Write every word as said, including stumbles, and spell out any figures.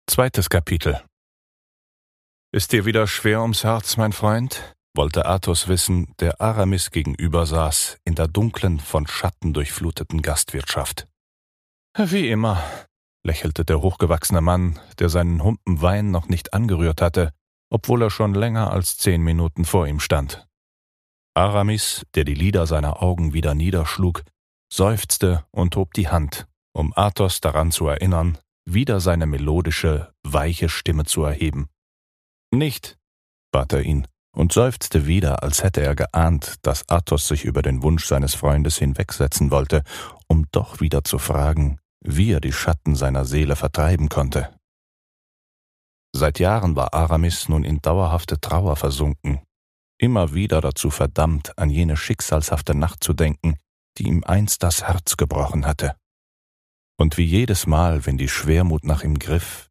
Zweites Kapitel. »Ist dir wieder schwer ums Herz, mein Freund?« wollte Athos wissen, der Aramis gegenüber saß, in der dunklen, von Schatten durchfluteten Gastwirtschaft. »Wie immer«, lächelte der hochgewachsene Mann, der seinen Humpen Wein noch nicht angerührt hatte, obwohl er schon länger als zehn Minuten vor ihm stand. Aramis, der die Lider seiner Augen wieder niederschlug, seufzte und hob die Hand, um Athos daran zu erinnern, wieder seine melodische, weiche Stimme zu erheben. »Nicht«, bat er ihn, und seufzte wieder, als hätte er geahnt, dass Athos sich über den Wunsch seines Freundes hinwegsetzen wollte, um doch wieder zu fragen, wie er die Schatten seiner Seele vertreiben konnte. Seit Jahren war Aramis nun in dauerhafte Trauer versunken, immer wieder dazu verdammt, an jene schicksalshafte Nacht zu denken, die ihm einst das Herz gebrochen hatte. Und wie jedes Mal, wenn die Schwermut nach ihm griff,